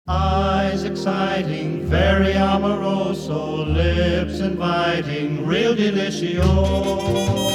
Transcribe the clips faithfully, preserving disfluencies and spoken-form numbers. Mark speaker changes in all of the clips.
Speaker 1: Eyes exciting, very amoroso, lips inviting, real delicioso.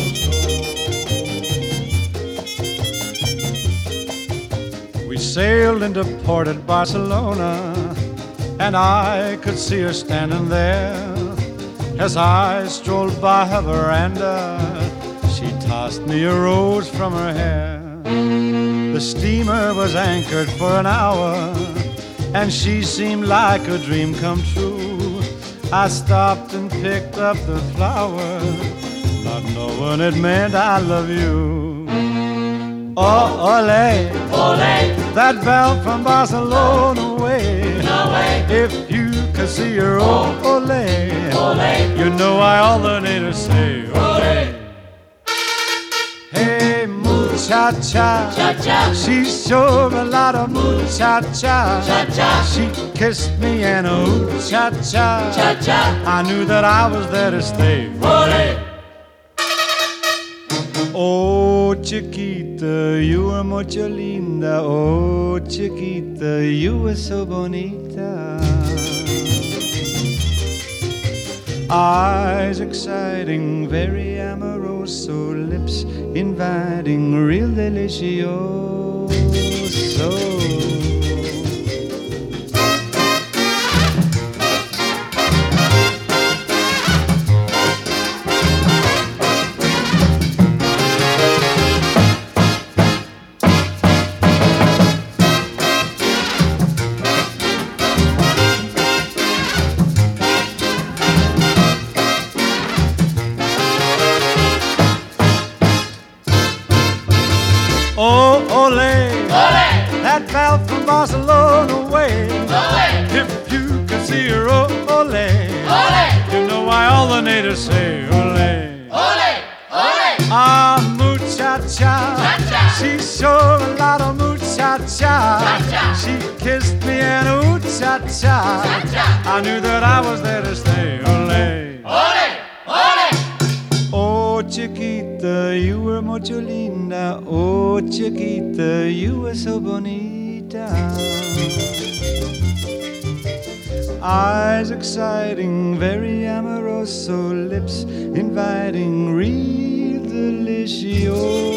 Speaker 2: We sailed into port at Barcelona, and I could see her standing there. As I strolled by her veranda, she tossed me a rose from her hair. The steamer was anchored for an hour, and she seemed like a dream come true. I stopped and picked up the flower, not knowing it meant I love you. Oh, ole,
Speaker 1: Ole,
Speaker 2: that belle from Barcelona way.
Speaker 1: no way.
Speaker 2: If you could see her, oh, ole,
Speaker 1: Ole,
Speaker 2: you know I all the need to say,
Speaker 1: ole,
Speaker 2: hey, muchacha,
Speaker 1: cha-cha,
Speaker 2: she's sure a lot of muchacha.
Speaker 1: cha-cha,
Speaker 2: She kissed me and ooh, cha-cha.
Speaker 1: cha-cha,
Speaker 2: I knew that I was there to stay.
Speaker 1: ole.
Speaker 2: Oh, chiquita, you were mucho linda. Oh, chiquita, you were so bonita. Eyes exciting, very amoroso, lips inviting, real delicioso. Oh, ole,
Speaker 1: Ole,
Speaker 2: that belle from Barcelona way.
Speaker 1: ole,
Speaker 2: If you could see her, oh, ole,
Speaker 1: ole,
Speaker 2: you know why all the natives say, ole.
Speaker 1: ole, ole,
Speaker 2: Ah, muchacha,
Speaker 1: Cha-cha.
Speaker 2: she's sure a lot of muchacha.
Speaker 1: Cha-cha.
Speaker 2: She kissed me and ooh, cha-cha.
Speaker 1: Cha-cha.
Speaker 2: I knew that I was there to stay, ole.
Speaker 1: ole, ole.
Speaker 2: Oh, chiquita, you were mucho linda. Oh, chiquita, you were so bonita. Eyes exciting, very amoroso, lips inviting, real delicioso.